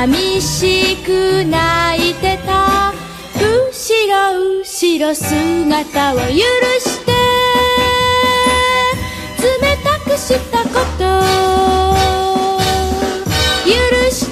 寂しく泣いてた後ろ後ろ姿を許して冷たくしたこと許し